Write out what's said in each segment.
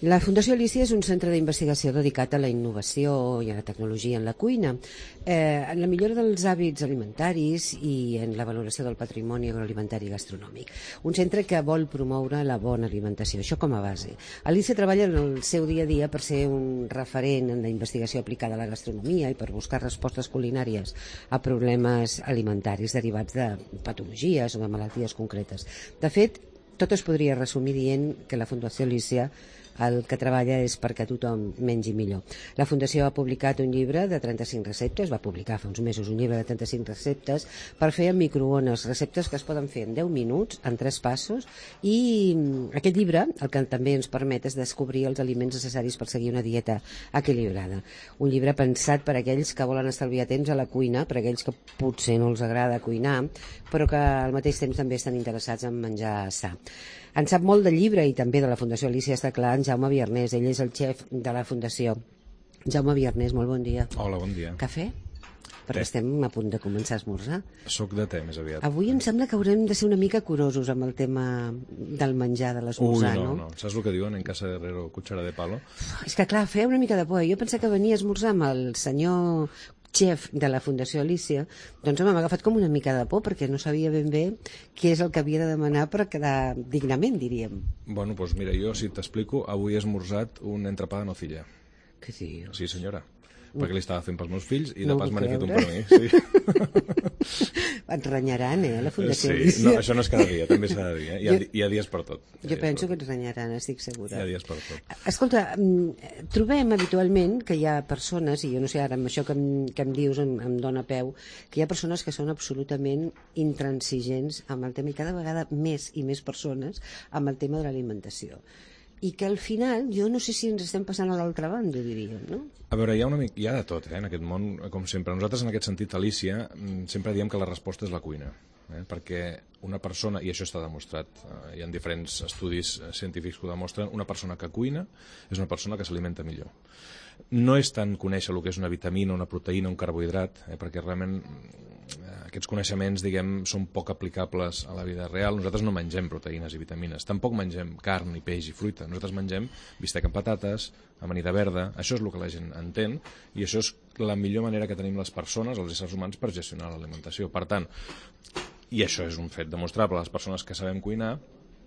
La Fundació Alícia és un centre d'investigació dedicat a la innovació i a la tecnologia en la cuina, en la millora dels hàbits alimentaris i en la valoració del patrimoni agroalimentari i gastronòmic. Un centre que vol promoure la bona alimentació, això com a base. Alícia treballa en el seu dia a dia per ser un referent en la investigació aplicada a la gastronomia i per buscar respostes culinàries a problemes alimentaris derivats de patologies o de malalties concretes. De fet, tot es podria resumir dient que la Fundació Alícia el que treballa és perquè tothom mengi millor. La Fundació ha publicat un llibre de 35 receptes, va publicar fa uns mesos un llibre de 35 receptes per fer en microones, receptes que es poden fer en 10 minuts, en 3 passos, i aquest llibre el que també ens permet és descobrir els aliments necessaris per seguir una dieta equilibrada. Un llibre pensat per aquells que volen estalviar temps a la cuina, per aquells que potser no els agrada cuinar, però que al mateix temps també estan interessats en menjar sa. En sap molt del llibre i també de la Fundació Alícia, està clar, en Jaume Viarnés. Ell és el xef de la Fundació. Jaume Viarnés, molt bon dia. Hola, bon dia. Cafè? Perquè estem a punt de començar a esmorzar. Soc de te, més aviat. Avui em sembla que haurem de ser una mica curosos amb el tema del menjar, de l'esmorzar, no? No. Saps el que diuen en casa de herrero, cuchara de palo? És que clar, feia una mica de por. Jo pensava que venia a esmorzar amb el senyor xef de la Fundació Alícia, doncs m'ha agafat com una mica de por perquè no sabia ben bé què és el que havia de demanar per quedar dignament, diríem. Bueno, doncs mira, jo si t'explico, avui he esmorzat un entrepà de nocilla. Què dius? Sí, senyora. Perquè li estava fent pels meus fills i de No pas ho me n'he puc fet un creure. per mi. Sí. Et renyaran, la Fundació Sí, Alícia? no, això no és cada dia, també s'ha de dir. Hi ha dies per tot. Jo penso que ens renyaran, estic segura. Hi ha dies per tot. Escolta, trobem habitualment que hi ha persones, i jo no sé ara amb això que em dius em dóna peu, que hi ha persones que són absolutament intransigents amb el tema, i cada vegada més i més persones amb el tema de l'alimentació. I que al final, jo no sé si ens estem passant a l'altra banda, diríem, no? A veure, hi ha de tot, en aquest món, com sempre. Nosaltres, en aquest sentit, Alícia, sempre diem que la resposta és la cuina. Perquè una persona, i això està demostrat, hi ha diferents estudis científics que ho demostren, una persona que cuina és una persona que s'alimenta millor. No és tant conèixer el que és una vitamina, una proteïna, un carbohidrat, perquè realment aquests coneixements, diguem, són poc aplicables a la vida real. Nosaltres no mengem proteïnes i vitamines, tampoc mengem carn, i peix i fruita. Nosaltres mengem bistec amb patates, amanida verda, això és el que la gent entén, i això és la millor manera que tenim les persones, els éssers humans, per gestionar l'alimentació. Per tant, i això és un fet demostrable, les persones que sabem cuinar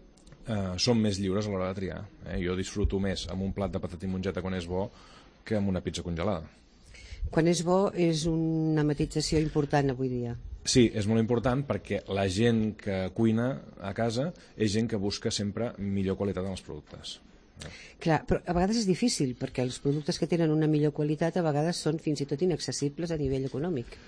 són més lliures a l'hora de triar. Jo disfruto més amb un plat de patata i mongeta quan és bo que amb una pizza congelada. Quan és bo és una matització important avui dia. Sí, és molt important perquè la gent que cuina a casa és gent que busca sempre millor qualitat en els productes. Clar, però a vegades és difícil perquè els productes que tenen una millor qualitat a vegades són fins i tot inaccessibles a nivell econòmic.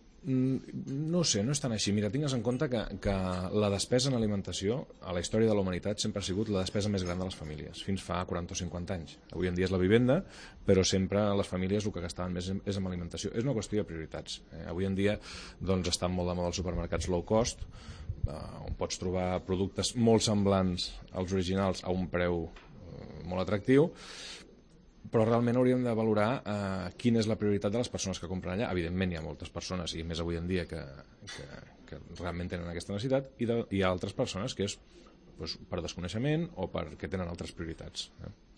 No sé, no és tan així. Mira, tingues en compte que la despesa en alimentació a la història de la humanitat sempre ha sigut la despesa més gran de les famílies, fins fa 40 o 50 anys. Avui en dia és la vivenda, però sempre les famílies el que gastaven més és en alimentació. És una qüestió de prioritats. Avui en dia doncs, estan molt de moda els supermercats low cost, on pots trobar productes molt semblants als originals a un preu molt atractiu, però realment hauríem de valorar quina és la prioritat de les persones que compren allà. Evidentment hi ha moltes persones, i més avui en dia, que realment tenen aquesta necessitat, i hi ha altres persones que és per desconeixement o perquè tenen altres prioritats.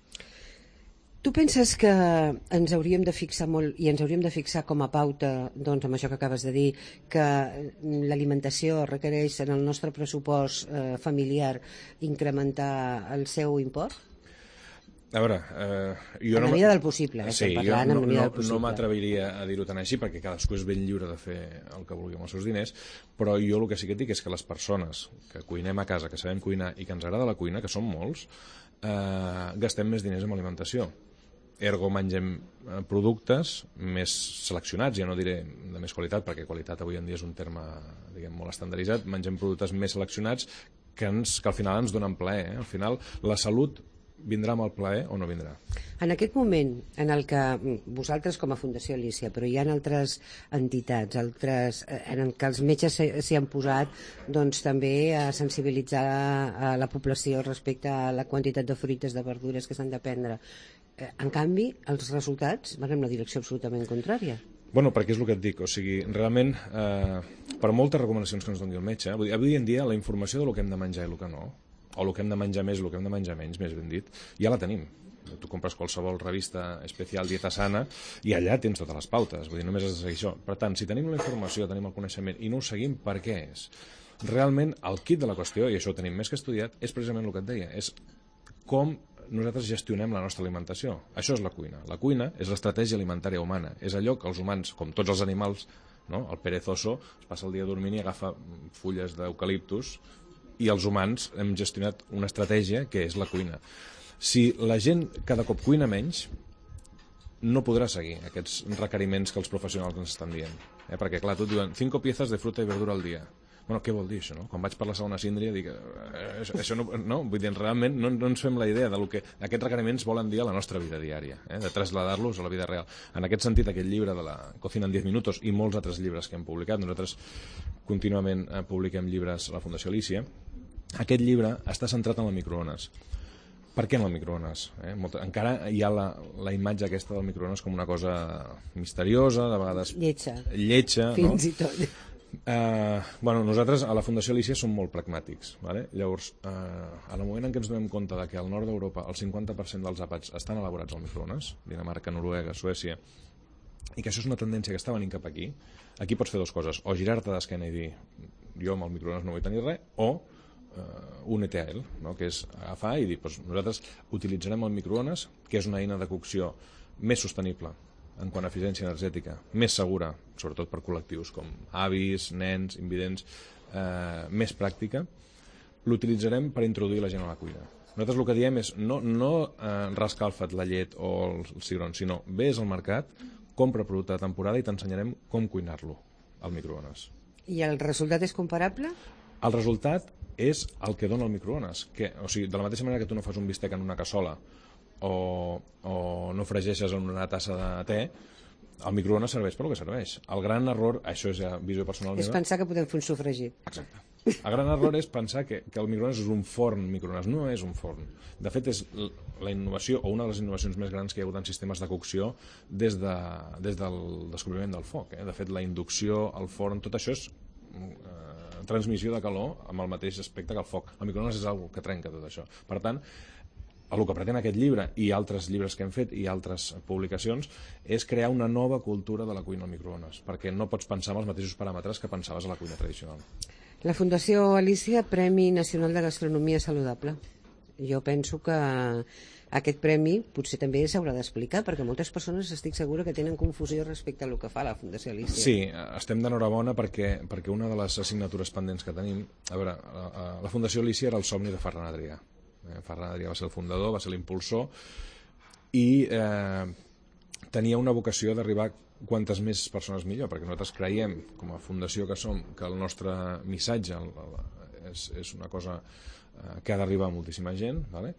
Tu penses que ens hauríem de fixar molt, i ens hauríem de fixar com a pauta, doncs amb això que acabes de dir, que l'alimentació requereix en el nostre pressupost familiar incrementar el seu import? A veure, jo en la medida del possible, sí, parlant, no m'atreviria a dir-ho tan així perquè cadascú és ben lliure de fer el que vulgui amb els seus diners, però jo el que sí que et dic és que les persones que cuinem a casa, que sabem cuinar i que ens agrada la cuina, que són molts, gastem més diners en alimentació. Ergo mengem productes més seleccionats, ja no diré de més qualitat, perquè qualitat avui en dia és un terme, diguem, molt estandarditzat. Mengem productes més seleccionats que al final ens donen plaer. Al final la salut vindrà amb el plaer o no vindrà. En aquest moment en el que vosaltres com a Fundació Alícia, però hi ha altres entitats, en què els metges s'hi han posat doncs, també a sensibilitzar a la població respecte a la quantitat de fruites, de verdures que s'han de prendre, en canvi els resultats van en una direcció absolutament contrària. Bueno, perquè és el que et dic, o sigui, realment, per moltes recomanacions que ens doni el metge, avui en dia la informació de lo que hem de menjar i el que no, o el que hem de menjar més i el que hem de menjar menys, més ben dit, ja la tenim. Tu compres qualsevol revista especial dieta sana i allà tens totes les pautes, vull dir, només has de seguir això. Per tant, si tenim la informació, tenim el coneixement i no ho seguim, per què és? Realment, el kit de la qüestió, i això ho tenim més que estudiat, és precisament el que et deia, és com nosaltres gestionem la nostra alimentació. Això és la cuina. La cuina és l'estratègia alimentària humana. És allò que els humans, com tots els animals, no? El perezoso es passa el dia dormint i agafa fulles d'eucaliptus, i els humans hem gestionat una estratègia que és la cuina. Si la gent cada cop cuina menys, no podrà seguir aquests requeriments que els professionals ens estan dient. Perquè, clar, tu et diuen 5 piezas de fruta i verdura al dia. Bueno, què vol dir això, no? Quan vaig per la segona síndria dic, això no, vull dir, realment no ens fem la idea del que aquests requeriments volen dir a la nostra vida diària, de traslladar-los a la vida real. En aquest sentit, aquest llibre de la Cocina en 10 minutos i molts altres llibres que hem publicat, nosaltres contínuament publiquem llibres a la Fundació Alícia, aquest llibre està centrat en el microones. Per què en el microones? Encara hi ha la imatge aquesta del microones com una cosa misteriosa, de vegades lletja, fins i tot. Bueno, nosaltres a la Fundació Alícia som molt pragmàtics, vale? Llavors, en el moment en què ens donem compte de que al nord d'Europa el 50% dels àpats estan elaborats al microones, Dinamarca, Noruega, Suècia, i que això és una tendència que està venint cap aquí pots fer dues coses, o girar-te d'esquena i dir jo amb el microones no vull tenir res, o un ETL, no? Que és agafar i dir nosaltres utilitzarem el microones, que és una eina de cocció més sostenible en quant a eficiència energètica, més segura, sobretot per col·lectius com avis, nens, invidents, més pràctica, l'utilitzarem per introduir la gent a la cuina. Nosaltres el que diem és no rescalfa't la llet o el cigrons, sinó vés al mercat, compra producte de temporada i t'ensenyarem com cuinar-lo al microones. I el resultat és comparable? El resultat és el que dona el microones. O sigui, de la mateixa manera que tu no fas un bistec en una cassola o no fregeixes en una tassa de te, el microones serveix per el que serveix. El gran error, això és ja visió personal meva... És pensar que podem fer un sofregit. Exacte. El gran error és pensar que el microones és un forn microones. No és un forn. De fet, és la innovació, o una de les innovacions més grans que hi ha hagut en sistemes de cocció des del descobriment del foc. De fet, la inducció, el forn, tot això és transmissió de calor amb el mateix aspecte que el foc. El microones és una que trenca tot això. Per tant, el que pretén aquest llibre i altres llibres que hem fet i altres publicacions és crear una nova cultura de la cuina al microones, perquè no pots pensar amb els mateixos paràmetres que pensaves a la cuina tradicional. La Fundació Alícia, Premi Nacional de Gastronomia Saludable. Jo penso que aquest premi potser també s'haurà d'explicar, perquè moltes persones estic segura que tenen confusió respecte a el que fa la Fundació Alícia. Sí, estem d'enhorabona perquè una de les assignatures pendents que tenim... A veure, la Fundació Alícia era el somni de Ferran Adrià. Ferran Adrià va ser el fundador, va ser l'impulsor, i tenia una vocació d'arribar quantes més persones millor, perquè nosaltres creiem, com a fundació que som, que el nostre missatge és una cosa que ha d'arribar a moltíssima gent, ¿vale?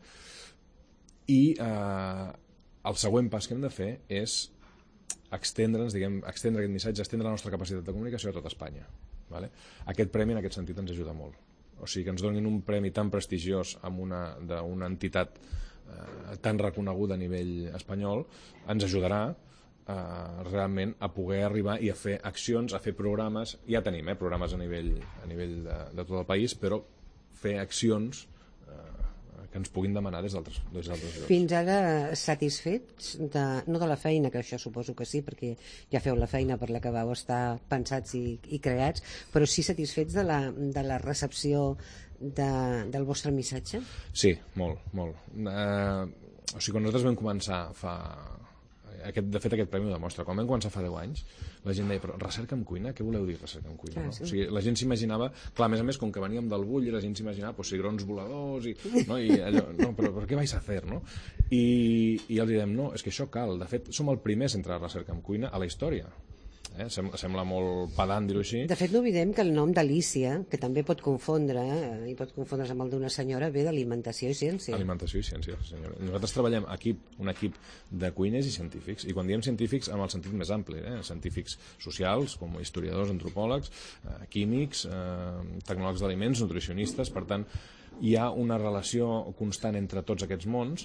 I el següent pas que hem de fer és extendre aquest missatge, extendre la nostra capacitat de comunicació a tot Espanya, ¿vale? Aquest premi en aquest sentit ens ajuda molt. O sigui, que ens donin un premi tan prestigiós d'una entitat tan reconeguda a nivell espanyol ens ajudarà realment a poder arribar i a fer accions, a fer programes. Ja tenim programes a nivell de tot el país, però fer accions que ens puguin demanar des d'altres llocs. Fins ara satisfets, no de la feina, que això suposo que sí, perquè ja feu la feina per la que vau estar pensats i creats, però sí satisfets de la recepció del vostre missatge? Sí, molt, molt. O sigui, quan nosaltres vam començar de fet aquest premi ho demostra, quan vam començar fa 10 anys la gent deia, però recerca en cuina? Què voleu dir recerca en cuina? No? Sí. O sigui, la gent s'imaginava, clar, a més, com que veníem del Bull, la gent s'imaginava cigrons voladors i allò, no, però què vais a fer, no? I els diem, no, és que això cal, de fet som el primer centre de recerca en cuina a la història. Sembla molt pedant dir-ho així. De fet, no oblidem que el nom d'Alícia, que també pot confondre, i pot confondre's amb el d'una senyora, ve d'alimentació i ciència. Alimentació i ciència, senyora. Nosaltres treballem un equip de cuiners i científics, i quan diem científics, amb el sentit més ampli, científics socials, com historiadors, antropòlegs, químics, tecnòlegs d'aliments, nutricionistes. Per tant, hi ha una relació constant entre tots aquests mons,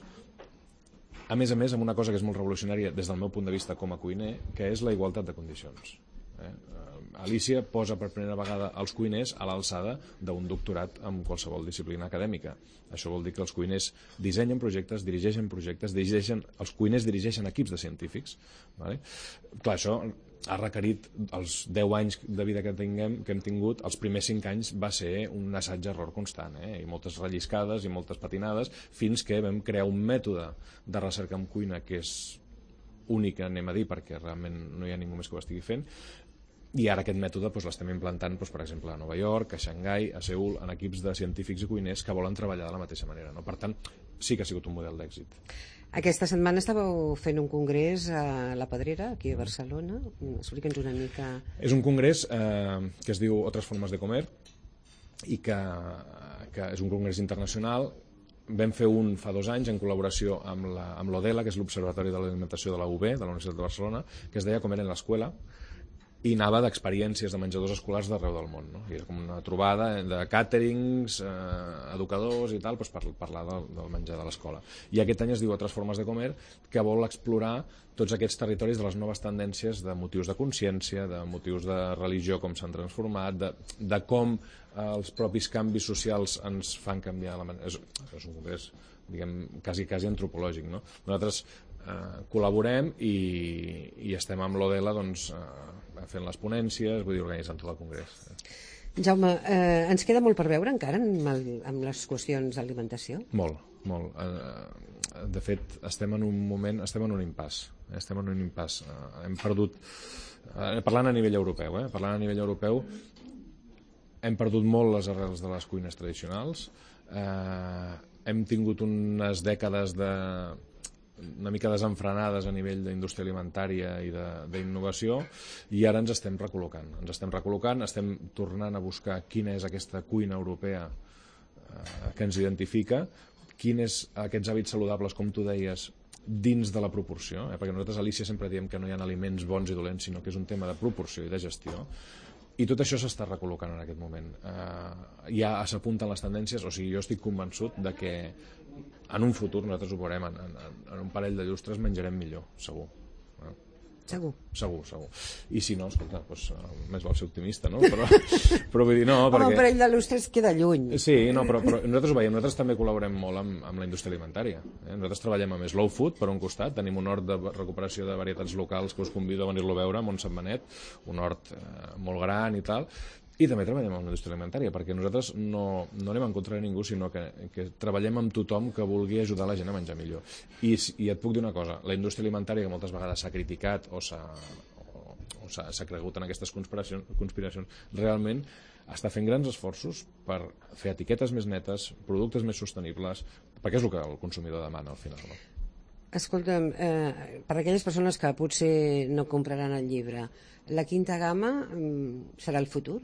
a més, amb una cosa que és molt revolucionària des del meu punt de vista com a cuiner, que és la igualtat de condicions. Alicia posa per primera vegada els cuiners a l'alçada d'un doctorat en qualsevol disciplina acadèmica. Això vol dir que els cuiners dissenyen projectes, dirigeixen projectes, els cuiners dirigeixen equips de científics. Vale? Clar, això ha requerit els 10 anys de vida que hem tingut, els primers 5 anys va ser un assaig-error constant, i moltes relliscades i moltes patinades, fins que vam crear un mètode de recerca en cuina que és únic, anem a dir, perquè realment no hi ha ningú més que ho estigui fent, i ara aquest mètode l'estem implantant, per exemple, a Nova York, a Xangai, a Seül, en equips de científics i cuiners que volen treballar de la mateixa manera. Per tant, sí que ha sigut un model d'èxit. Aquesta setmana estàveu fent un congrés a La Pedrera, aquí a Barcelona. Explica'ns una mica... És un congrés que es diu Otras formas de comer i que és un congrés internacional. Vam fer un fa 2 anys en col·laboració amb l'ODELA, que és l'Observatori de l'Alimentació de la UB, de la Universitat de Barcelona, que es deia Comer en l'Escuela, i anava d'experiències de menjadors escolars d'arreu del món. I era com una trobada de càterings, educadors i tal, per parlar del menjar de l'escola. I aquest any es diu Otras formas de comer, que vol explorar tots aquests territoris de les noves tendències de motius de consciència, de motius de religió, com s'han transformat, de com els propis canvis socials ens fan canviar la manera. És un congrés, diguem, quasi antropològic, no? Nosaltres col·laborem i estem amb l'ODELA fent les ponències, vull dir, organitzant tot el congrés. Jaume, ens queda molt per veure encara amb les qüestions d'alimentació? Molt. De fet, estem en un impàs. Hem perdut, parlant a nivell europeu, hem perdut molt les arrels de les cuines tradicionals, hem tingut unes dècades una mica desenfrenades a nivell d'indústria alimentària i d'innovació, i ara ens estem recol·locant, estem tornant a buscar quina és aquesta cuina europea que ens identifica, quins aquests hàbits saludables, com tu deies, dins de la proporció, perquè nosaltres a Alicia sempre diem que no hi ha aliments bons i dolents, sinó que és un tema de proporció i de gestió. I tot això s'està recol·locant en aquest moment. Ja s'apunten les tendències, o sigui, jo estic convençut de que en un futur nosaltres ho veurem, en un parell de llustres menjarem millor, segur. Segur. I si no, escolta, més val ser optimista, no? Però vull dir, no, perquè... Un parell de lustres queda lluny. Sí, no, però nosaltres ho veiem, nosaltres també col·laborem molt amb la indústria alimentària. Nosaltres treballem amb Slow Food, per un costat, tenim un hort de recuperació de varietats locals que us convido a venir-lo a veure a Montsantmanet, un hort molt gran i tal, i també treballem amb la indústria alimentària, perquè nosaltres no anem en contra de ningú, sinó que treballem amb tothom que vulgui ajudar la gent a menjar millor. I et puc dir una cosa, la indústria alimentària, que moltes vegades s'ha criticat o s'ha cregut en aquestes conspiracions, realment està fent grans esforços per fer etiquetes més netes, productes més sostenibles, perquè és el que el consumidor demana al final, no? Escolta'm, per aquelles persones que potser no compraran el llibre, la quinta gamma serà el futur?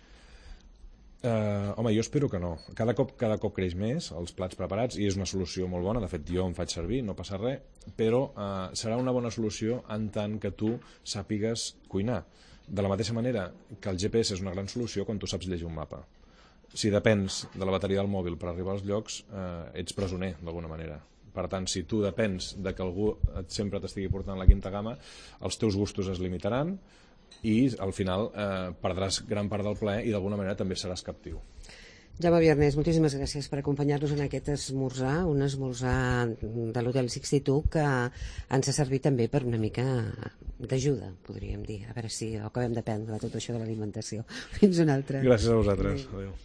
Home, jo espero que no. Cada cop creix més els plats preparats i és una solució molt bona. De fet, jo em faig servir, no passa res, però serà una bona solució en tant que tu sàpigues cuinar. De la mateixa manera que el GPS és una gran solució quan tu saps llegir un mapa. Si depens de la bateria del mòbil per arribar als llocs, ets presoner, d'alguna manera. Per tant, si tu depens de que algú sempre t'estigui portant la quinta gamma, els teus gustos es limitaran i al final perdràs gran part del plaer i d'alguna manera també seràs captiu. Jaume Viernes, moltíssimes gràcies per acompanyar-nos en aquest esmorzar, un esmorzar de l'Hotel Sixty-Two que ens ha servit també per una mica d'ajuda, podríem dir, a veure si acabem d'aprendre tot això de l'alimentació. Fins una altra. Gràcies a vosaltres. Adéu.